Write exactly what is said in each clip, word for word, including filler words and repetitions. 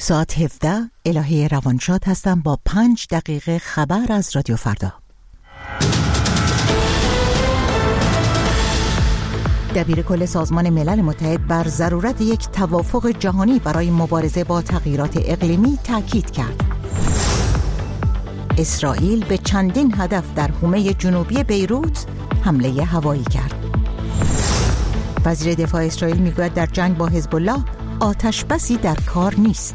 ساعت هفده الهه روانشاد هستم با پنج دقیقه خبر از رادیو فردا. دبیر کل سازمان ملل متحد بر ضرورت یک توافق جهانی برای مبارزه با تغییرات اقلیمی تاکید کرد. اسرائیل به چندین هدف در حومه جنوبی بیروت حمله هوایی کرد. وزیر دفاع اسرائیل میگوید در جنگ با حزب الله آتش بسی در کار نیست.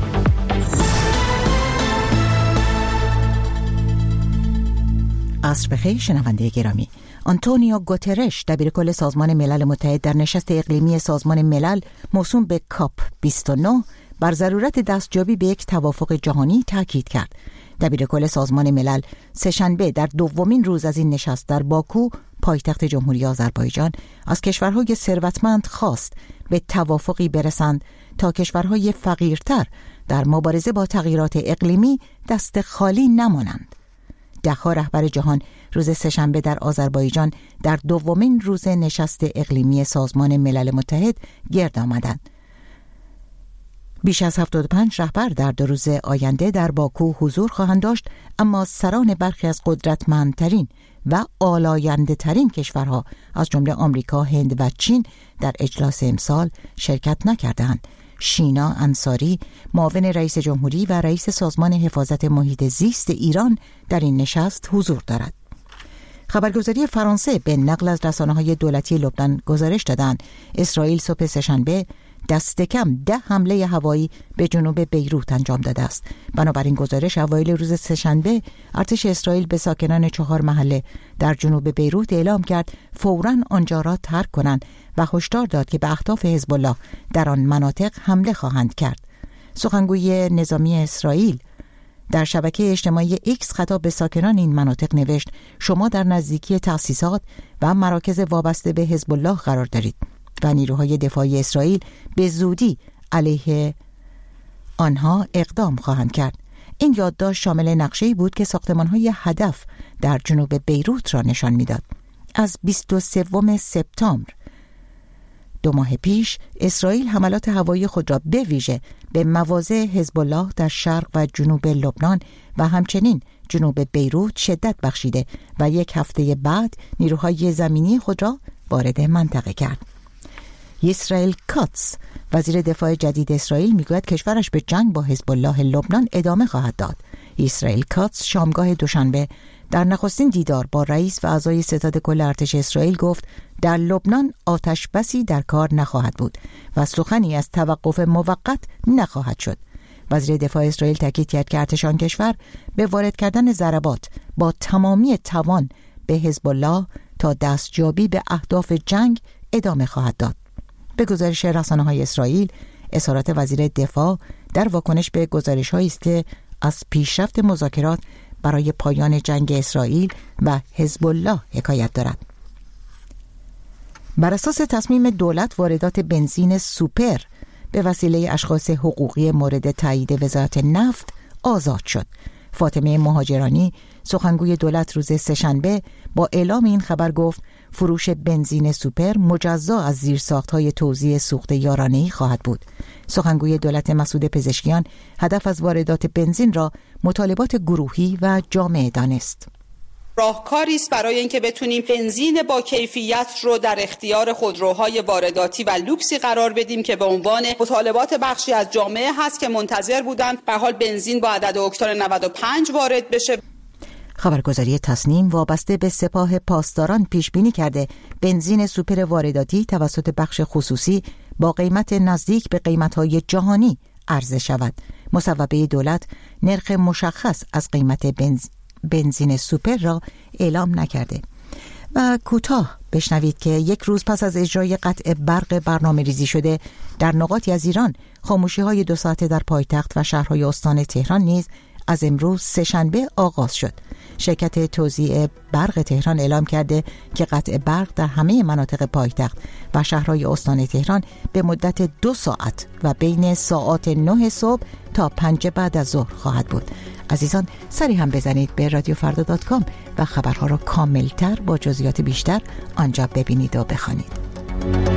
عصر بخیر شنونده گرامی. آنتونیو گوترش دبیر کل سازمان ملل متحد در نشست اقلیمی سازمان ملل موسوم به کاپ بیست و نه بر ضرورت دستیابی به یک توافق جهانی تاکید کرد. دبیر کل سازمان ملل سه‌شنبه در دومین روز از این نشست در باکو پایتخت جمهوری آذربایجان از کشورهای ثروتمند خواست به توافقی برسند تا کشورهای فقیرتر در مبارزه با تغییرات اقلیمی دست خالی نمانند. ده‌ها رهبر جهان روز سه‌شنبه در آذربایجان در دومین روز نشست اقلیمی سازمان ملل متحد گرد آمدند. بیش از هفتاد و پنج رهبر در دو روز آینده در باکو حضور خواهند داشت، اما سران برخی از قدرتمندترین و آلاینده ترین کشورها از جمله آمریکا، هند و چین در اجلاس امسال شرکت نکردند. شینا انصاری، معاون رئیس جمهوری و رئیس سازمان حفاظت محیط زیست ایران در این نشست حضور دارد. خبرگزاری فرانسه به نقل از رسانه‌های دولتی لبنان گزارش دادند اسرائیل صبح سه‌شنبه دست کم ده حمله هوایی به جنوب بیروت انجام داده است. بنابراین گزارش اوایل روز سه‌شنبه ارتش اسرائیل به ساکنان چهار محله در جنوب بیروت اعلام کرد فوراً آنجا را ترک کنند و هشدار داد که به اهداف حزب الله در آن مناطق حمله خواهند کرد. سخنگوی نظامی اسرائیل در شبکه اجتماعی ایکس خطاب به ساکنان این مناطق نوشت شما در نزدیکی تأسیسات و مراکز وابسته به حزب الله قرار دارید و نیروهای دفاعی اسرائیل به زودی علیه آنها اقدام خواهند کرد. این یادداشت شامل نقشه‌ای بود که ساختمان‌های هدف در جنوب بیروت را نشان می‌داد. از بیست و سوم سپتامبر دو ماه پیش اسرائیل حملات هوایی خود را به ویژه به مواضع حزب الله در شرق و جنوب لبنان و همچنین جنوب بیروت شدت بخشیده و یک هفته بعد نیروهای زمینی خود را وارد منطقه کرد. اسرائیل کاتس، وزیر دفاع جدید اسرائیل، میگوید کشورش به جنگ با حزب الله لبنان ادامه خواهد داد. اسرائیل کاتس شامگاه دوشنبه در نخستین دیدار با رئیس و اعضای ستاد کل ارتش اسرائیل گفت در لبنان آتش بسی در کار نخواهد بود و سخنی از توقف موقت نخواهد شد. وزیر دفاع اسرائیل تاکید کرد که ارتش آن کشور به وارد کردن ضربات با تمامی توان به حزب الله تا دستیابی به اهداف جنگ ادامه خواهد داد. به گزارش رسانه‌های اسرائیل، اظهارات وزیر دفاع در واکنش به گزارش‌هایی است که از پیشرفت مذاکرات برای پایان جنگ اسرائیل و حزب الله حکایت دارد. بر اساس تصمیم دولت واردات بنزین سوپر به وسیله اشخاص حقوقی مورد تایید وزارت نفت آزاد شد. فاطمه مهاجرانی، سخنگوی دولت، روز سه‌شنبه با اعلام این خبر گفت فروش بنزین سوپر مجزا از زیرساخت‌های توزیع سوخت یارانه‌ای خواهد بود. سخنگوی دولت مسعود پزشکیان هدف از واردات بنزین را مطالبات گروهی و جامعه دانست. راهکاری است برای اینکه بتونیم بنزین با کیفیت رو در اختیار خودروهای وارداتی و لوکسی قرار بدیم که به عنوان مطالبات بخشی از جامعه هست که منتظر بودند به حال بنزین با عدد اکتان نود و پنج وارد بشه. خبرگزاری تصنیم وابسته به سپاه پاسداران پیش بینی کرده بنزین سوپر وارداتی توسط بخش خصوصی با قیمت نزدیک به قیمت‌های جهانی عرضه شود. مصوبه دولت نرخ مشخص از قیمت بنزین بنزین سوپر را اعلام نکرده. و کوتاه بشنوید که یک روز پس از اجرای قطع برق برنامه ریزی شده در نقاطی از ایران، خاموشی های دو ساعته در پایتخت و شهرهای استان تهران نیز از امروز سه‌شنبه آغاز شد. شرکت توزیع برق تهران اعلام کرده که قطع برق در همه مناطق پایتخت و شهرهای استان تهران به مدت دو ساعت و بین ساعات نه صبح تا پنج بعد از ظهر خواهد بود. عزیزان، سری هم بزنید به رادیو فردا دات کام و خبرها را کاملتر با جزئیات بیشتر آنجا ببینید و بخوانید.